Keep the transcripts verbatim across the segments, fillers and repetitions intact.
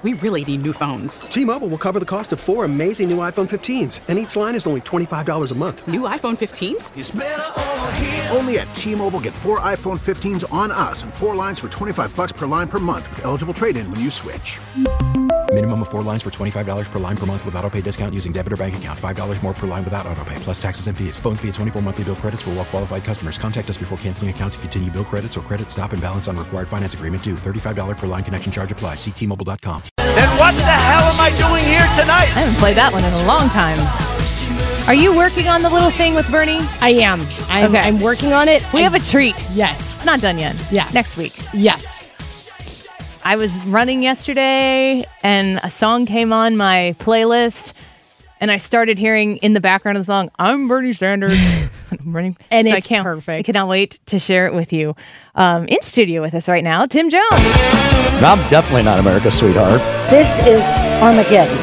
We really need new phones. T-Mobile will cover the cost of four amazing new iPhone fifteens, and each line is only twenty-five dollars a month. New iPhone fifteens? It's better over here. Only at T-Mobile, get four iPhone fifteens on us and four lines for twenty-five dollars per line per month with eligible trade-in when you switch. Minimum of four lines for twenty-five dollars per line per month with autopay discount using debit or bank account. five dollars more per line without autopay, plus taxes and fees. Phone fee at twenty-four monthly bill credits for well-qualified customers. Contact us before canceling account to continue bill credits or credit stop and balance on required finance agreement due. thirty-five dollars per line connection charge applies. See T Mobile dot com. Then what the hell am I doing here tonight? I haven't played that one in a long time. Are you working on the little thing with Bernie? I am. I'm, okay. I'm working on it. We I, have a treat. Yes. It's not done yet. Yeah. Next week. Yes. I was running yesterday, and a song came on my playlist, and I started hearing in the background of the song, I'm Bernie Sanders. I'm Bernie. And so it's I can't, perfect. I cannot wait to share it with you. Um, in studio with us right now, Tim Jones. I'm definitely not America's sweetheart. This is Armageddon.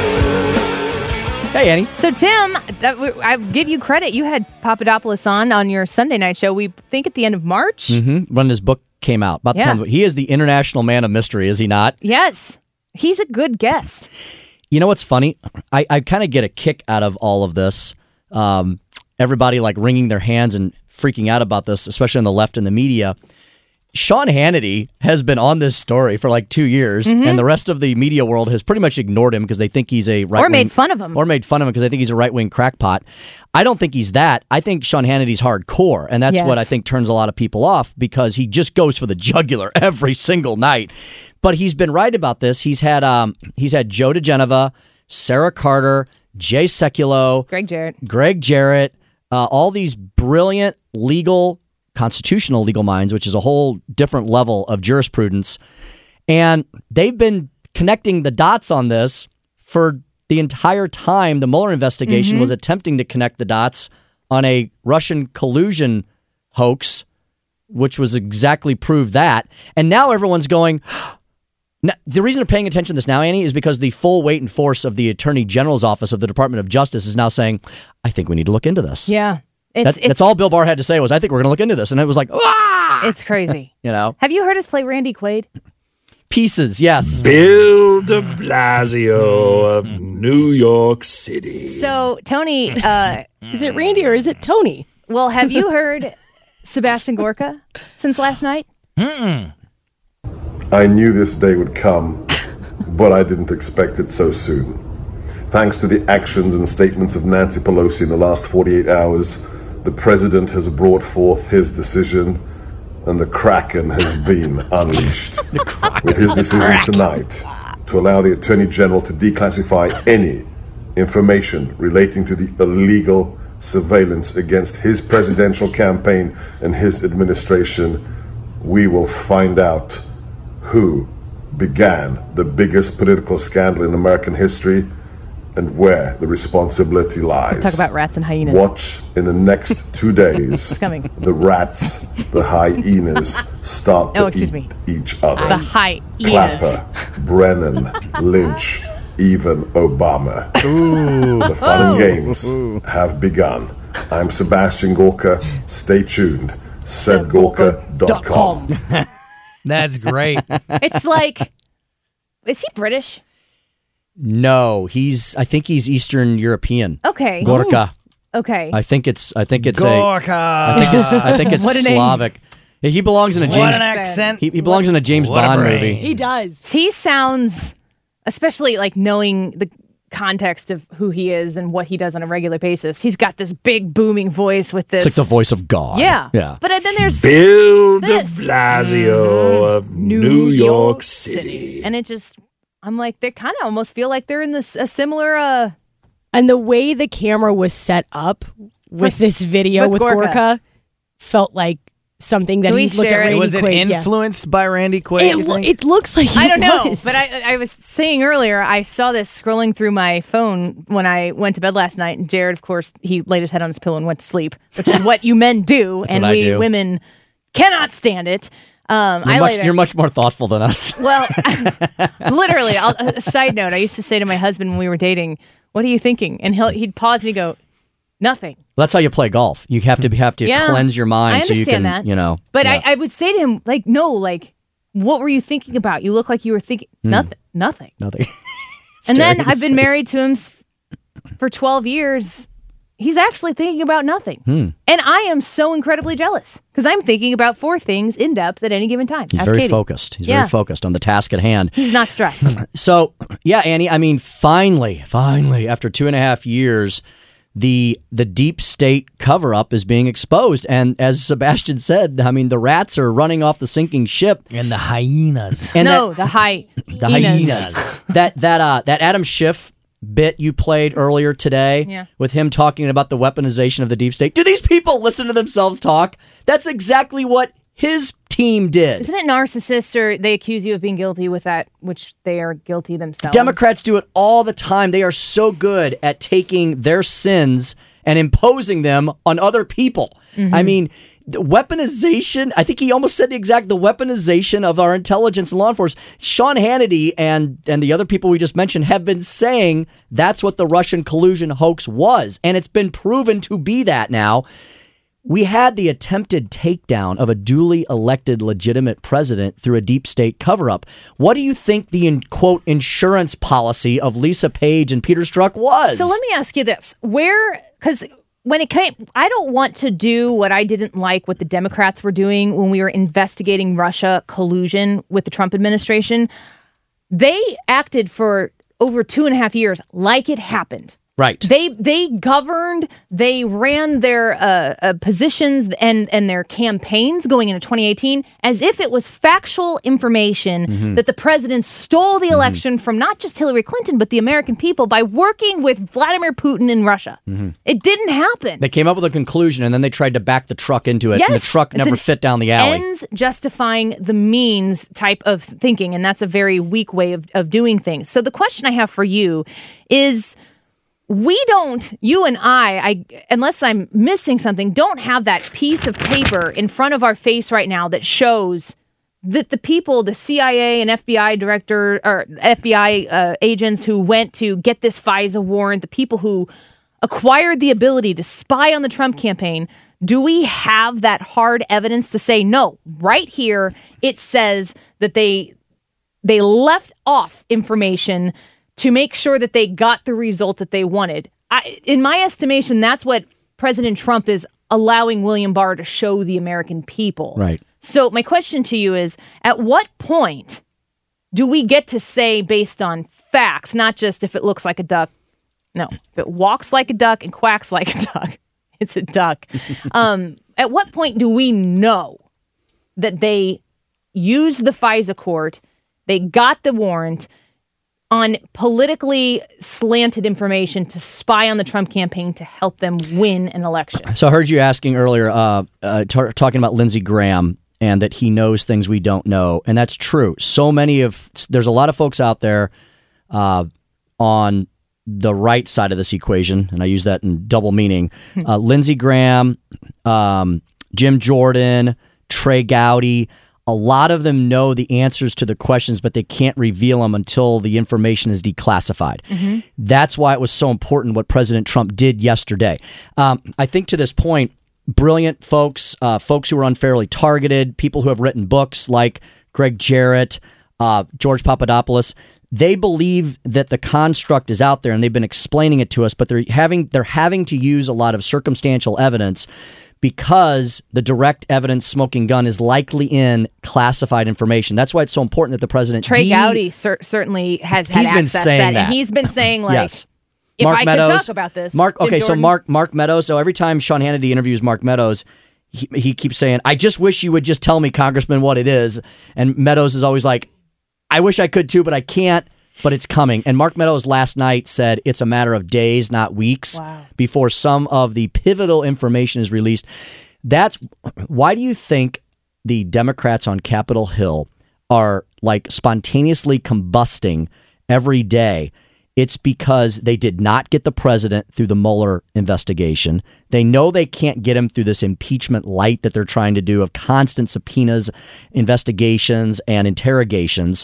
Hey, Annie. So, Tim, I give you credit. You had Papadopoulos on on your Sunday night show, we think at the end of March. Mm-hmm. When his book came out. About the Yeah. time, he is the international man of mystery, is he not? Yes. He's a good guest. You know what's funny? I, I kind of get a kick out of all of this. Um, everybody like wringing their hands and freaking out about this, especially on the left and the media. Sean Hannity has been on this story for like two years, Mm-hmm. and the rest of the media world has pretty much ignored him because they think he's a right Or made fun of him. Or made fun of him because they think he's a right-wing crackpot. I don't think he's that. I think Sean Hannity's hardcore, and that's Yes. what I think turns a lot of people off because he just goes for the jugular every single night. But he's been right about this. He's had um, he's had Joe DeGenova, Sarah Carter, Jay Sekulow, Greg Jarrett. Greg Jarrett, uh, all these brilliant legal, constitutional legal minds, which is a whole different level of jurisprudence. And they've been connecting the dots on this for the entire time the Mueller investigation Mm-hmm. was attempting to connect the dots on a Russian collusion hoax, which was exactly proved that. And now everyone's going... Now, the reason they're paying attention to this now, Annie, is because the full weight and force of the Attorney General's office of the Department of Justice is now saying, I think we need to look into this. Yeah. It's, That's, it's, that's all Bill Barr had to say was, I think we're going to look into this. And it was like, ah! It's crazy. You know? Have you heard us play Randy Quaid? Pieces, yes. Bill de Blasio of New York City. So, Tony, uh, Is it Randy or is it Tony? well, have you heard Sebastian Gorka since last night? I knew this day would come, but I didn't expect it so soon. Thanks to the actions and statements of Nancy Pelosi in the last forty-eight hours, the president has brought forth his decision, and the Kraken has been unleashed. With his decision tonight to allow the Attorney General to declassify any information relating to the illegal surveillance against his presidential campaign and his administration, we will find out who began the biggest political scandal in American history and where the responsibility lies. Talk about rats and hyenas. Watch in the next two days It's coming. the rats, the hyenas start to Oh, excuse eat me. each other. The hyenas. Clapper, Brennan, Lynch, even Obama. The fun and games have begun. I'm Sebastian Gorka. Stay tuned. seb gorka dot com. That's great. It's like, is he British? No, he's, I think he's Eastern European. Okay. Gorka. Okay. I think it's, I think it's Gorka. a, I think it's, I think it's What a name. Slavic. Yeah, he belongs in a What James, an accent. he, he belongs in a James What a Bond brain. movie. He does. He sounds, especially like knowing the context of who he is and what he does on a regular basis. He's got this big booming voice with this. It's like the voice of God. Yeah. Yeah. But then there's Bill de this. Blasio of New York City. And it just, I'm like, they kind of almost feel like they're in this a similar. Uh, And the way the camera was set up with For- this video with with, Gorka. Gorka. felt like something that Can he we looked at share it? Randy Was it Quaid, yeah. influenced by Randy Quaid? It, you lo- think? it looks like I it don't know, was. but I I was saying earlier, I saw this scrolling through my phone when I went to bed last night, and Jared, of course, he laid his head on his pillow and went to sleep, which is what you men do, and what I we do. women cannot stand it. Um, You're I much, laid there. you're much more thoughtful than us. Well, literally. I'll, a side note: I used to say to my husband when we were dating, "What are you thinking?" And he'll he'd pause and he'd go, "Nothing." That's how you play golf. You have to have to Yeah, cleanse your mind I so you understand can, that. you know. But yeah. I, I would say to him, like, no, like, What were you thinking about? You look like you were thinking Hmm. nothing. Nothing. Nothing. And then Staring at I've his been face. married to him s- for twelve years. He's actually thinking about nothing. Hmm. And I am so incredibly jealous because I'm thinking about four things in depth at any given time. He's Ask very Katie. focused. He's Yeah. very focused on the task at hand. He's not stressed. So, yeah, Annie, I mean, finally, finally, after two and a half years, the the deep state cover-up is being exposed. And as Sebastian said, I mean, the rats are running off the sinking ship. And the hyenas. And no, that- the high the hyenas. that that uh that Adam Schiff bit you played earlier today Yeah. with him talking about the weaponization of the deep state. Do these people listen to themselves talk? That's exactly what his team did. Isn't it narcissist or they accuse you of being guilty with that, which they are guilty themselves? Democrats do it all the time. They are so good at taking their sins and imposing them on other people. Mm-hmm. I mean, the weaponization, I think he almost said the exact, the weaponization of our intelligence and law enforcement. Sean Hannity and, and the other people we just mentioned have been saying that's what the Russian collusion hoax was. And it's been proven to be that now. We had the attempted takedown of a duly elected legitimate president through a deep state cover-up. What do you think the, in, quote, insurance policy of Lisa Page and Peter Strzok was? So let me ask you this. Where, because when it came, I don't want to do what I didn't like what the Democrats were doing when we were investigating Russia collusion with the Trump administration. They acted for over two and a half years like it happened. Right. They they governed, they ran their uh, uh, positions and, and their campaigns going into twenty eighteen as if it was factual information Mm-hmm. that the president stole the election from not just Hillary Clinton, but the American people by working with Vladimir Putin in Russia. Mm-hmm. It didn't happen. They came up with a conclusion, and then they tried to back the truck into it, and the Yes, truck it's never an fit down the alley. Ends justifying the means type of thinking, and that's a very weak way of, of doing things. So the question I have for you is, we don't, you and I, I, unless I'm missing something, don't have that piece of paper in front of our face right now that shows that the people, the C I A and F B I director or F B I uh, agents who went to get this FISA warrant, the people who acquired the ability to spy on the Trump campaign, do we have that hard evidence to say, no, right here, it says that they they left off information to make sure that they got the result that they wanted. I, in my estimation, that's what President Trump is allowing William Barr to show the American people. Right. So my question to you is, at what point do we get to say based on facts, not just if it looks like a duck? No, if it walks like a duck and quacks like a duck, it's a duck. um, at what point do we know that they used the FISA court, they got the warrant on politically slanted information to spy on the Trump campaign to help them win an election? So I heard you asking earlier, uh, uh, t- talking about Lindsey Graham and that he knows things we don't know. And that's true. So many of, there's a lot of folks out there uh, on the right side of this equation, and I use that in double meaning. Uh, Lindsey Graham, um, Jim Jordan, Trey Gowdy, a lot of them know the answers to the questions, but they can't reveal them until the information is declassified. Mm-hmm. That's why it was so important what President Trump did yesterday. Um, I think to this point, brilliant folks, uh, folks who were unfairly targeted, people who have written books like Greg Jarrett, uh, George Papadopoulos, they believe that the construct is out there and they've been explaining it to us, but they're having they're having to use a lot of circumstantial evidence because the direct evidence smoking gun is likely in classified information. That's why it's so important that the president... Trey de- Gowdy cer- certainly has had He's been access to saying that, that. and he's been saying, like, Yes. if Mark I Meadows, could talk about this. Mark, Jim okay, so Jordan- Mark Mark Meadows. So every time Sean Hannity interviews Mark Meadows, he, he keeps saying, "I just wish you would just tell me, Congressman, what it is." And Meadows is always like, "I wish I could too, but I can't." But it's coming. And Mark Meadows last night said it's a matter of days, not weeks, Wow. before some of the pivotal information is released. That's why do you think the Democrats on Capitol Hill are like spontaneously combusting every day? It's because they did not get the president through the Mueller investigation. They know they can't get him through this impeachment light that they're trying to do of constant subpoenas, investigations, and interrogations.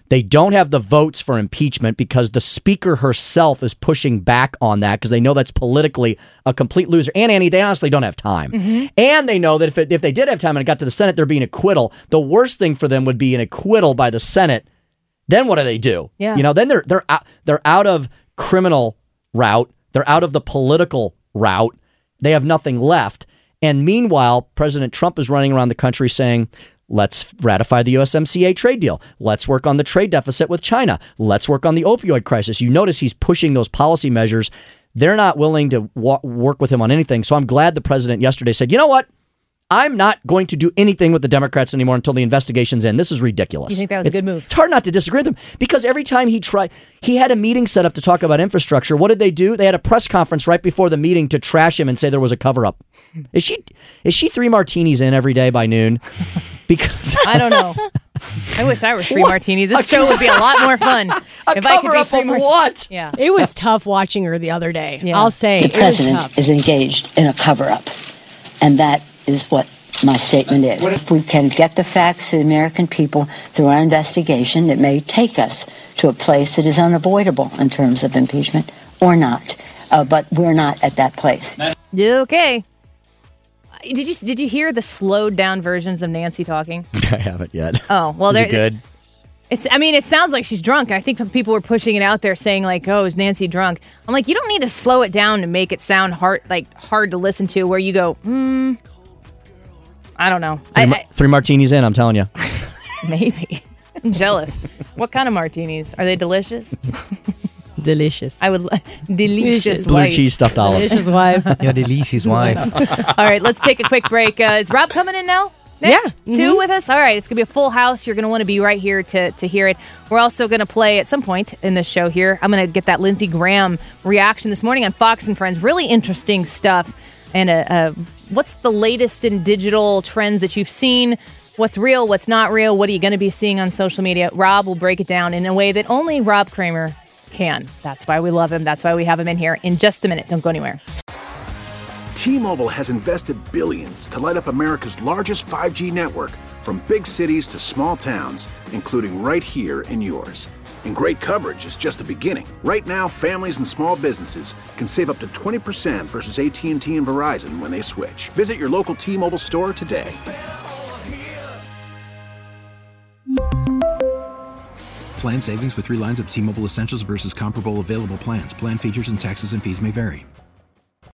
They don't have the votes for impeachment because the speaker herself is pushing back on that because they know that's politically a complete loser. And, Annie, they honestly don't have time. Mm-hmm. And they know that if, it, if they did have time and it got to the Senate, there'd be an acquittal. The worst thing for them would be an acquittal by the Senate. Then what do they do? Yeah. You know, then they're they're out, they're out of criminal route. They're out of the political route. They have nothing left. And meanwhile, President Trump is running around the country saying, let's ratify the U S M C A trade deal. Let's work on the trade deficit with China. Let's work on the opioid crisis. You notice he's pushing those policy measures. They're not willing to wa- work with him on anything. So I'm glad the president yesterday said, you know what? I'm not going to do anything with the Democrats anymore until the investigation's in. This is ridiculous. You think that was it's, a good move? It's hard not to disagree with him because every time he tried, he had a meeting set up to talk about infrastructure. What did they do? They had a press conference right before the meeting to trash him and say there was a cover-up. Is she is she three martinis in every day by noon? Because I don't know. I wish I were three What? martinis. This A show would be a lot more fun a if I could be cover-up three of mart- what? Yeah. It was tough watching her the other day. Yeah. I'll say The it was president tough. is engaged in a cover-up, and that is what my statement is. If we can get the facts to the American people through our investigation, it may take us to a place that is unavoidable in terms of impeachment or not. Uh, but we're not at that place. Okay. Did you did you hear the slowed down versions of Nancy talking? I haven't yet. Oh, well, Is they're it good? It's. I mean, it sounds like she's drunk. I think people were pushing it out there, saying like, "Oh, is Nancy drunk?" I'm like, you don't need to slow it down to make it sound hard, like hard to listen to. Where you go, hmm, I don't know. Three, I, mar- I, three martinis in, I'm telling you. maybe. I'm jealous. What kind of martinis are they? Delicious. Delicious. I would. Delicious. Blue wife. cheese stuffed olives. Delicious wife. Your delicious wife. All right, let's take a quick break. Uh, is Rob coming in now? Next? Yeah. Two Mhm. with us? All right, it's going to be a full house. You're going to want to be right here to, to hear it. We're also going to play at some point in the show here. I'm going to get that Lindsey Graham reaction this morning on Fox and Friends. Really interesting stuff. And uh, uh, what's the latest in digital trends that you've seen? What's real? What's not real? What are you going to be seeing on social media? Rob will break it down in a way that only Rob Kramer can. That's why we love him. That's why we have him in here. In just a minute. Don't go anywhere. T-Mobile has invested billions to light up America's largest five G network, from big cities to small towns, including right here in yours. And great coverage is just the beginning. Right now, families and small businesses can save up to twenty percent versus A T and T and Verizon when they switch. Visit your local T-Mobile store today. Plan savings with three lines of T-Mobile Essentials versus comparable available plans. Plan features and taxes and fees may vary.